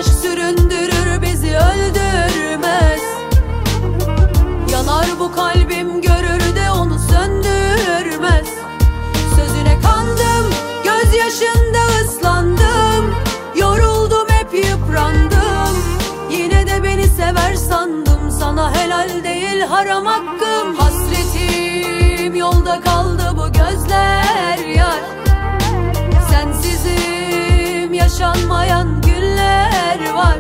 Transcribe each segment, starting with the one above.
aşk süründürür, bizi öldürmez. Yanar bu kalbim, görür de onu söndürmez. Sözüne kandım, gözyaşında ıslandım. Yoruldum, hep yıprandım. Yine de beni sever sandım. Sana helal değil, haram hakkım. Hasretim yolda kaldı, bu gözler yar. Sensizim yaşanmayan günler var.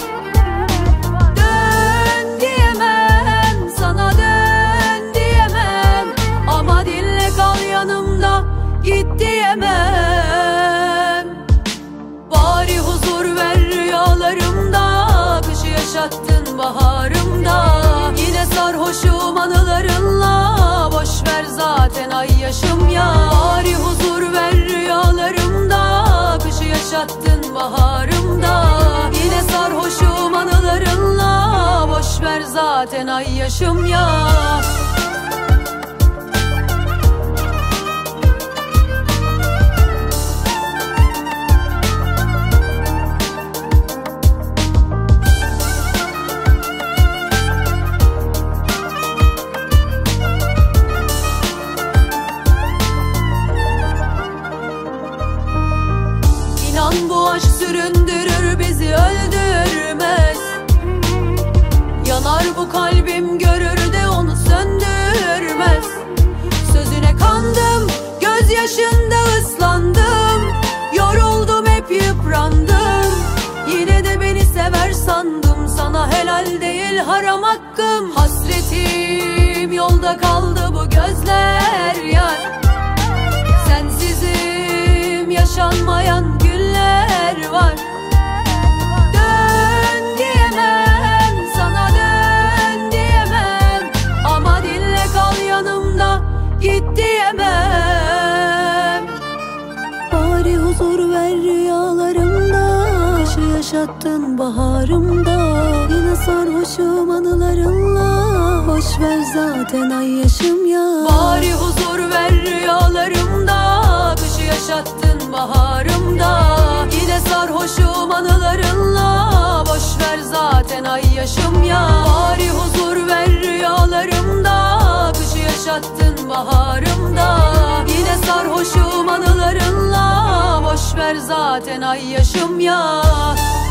Dön diyemem, sana dön diyemem. Ama dinle, kal yanımda, git diyemem. Bari huzur ver rüyalarımda. Kışı yaşattın baharımda. Yine sarhoşum anılarınla. Boş ver zaten ay yaşım ya. Bari huzur ver rüyalarımda. Kışı yaşattın baharımda. Yine sarhoşum anılarınla. Boş ver zaten ay yaşım ya. Bu aşk süründürür, bizi öldürmez. Yanar bu kalbim, görür de onu söndürmez. Sözüne kandım, gözyaşında ıslandım. Yoruldum, hep yıprandım. Yine de beni sever sandım. Sana helal değil, haram hakkım. Hasretim yolda kaldı, bu gözler yar. Sensizim yaşanmayan günler var. Dön diyemem, sana dön diyemem. Ama dinle, kal yanımda, git diyemem. Bari huzur ver rüyalarımda. Kışı yaşattın baharımda. Yine sarhoşum anılarınla. Boş ver zaten ay yaşım ya. Bari huzur ver rüyalarımda. Kışı yaşattın baharımda. Yine sarhoşum anılarınla. Boş ver zaten ay yaşım ya. Bari huzur ver rüyalarımda. Kışı yaşattın baharımda. Yine sarhoşum anılarınla. Boş ver zaten ay yaşım ya.